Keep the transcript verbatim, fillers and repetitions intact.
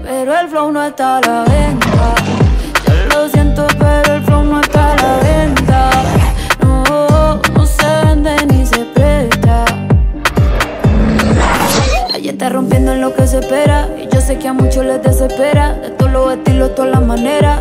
pero el flow no está a la venta. Yo lo siento, pero el flow no está a la venta. No, no se vende ni se presta. Ella está rompiendo en lo que se espera, y yo sé que a muchos les desespera. De todos los estilos, todas las maneras.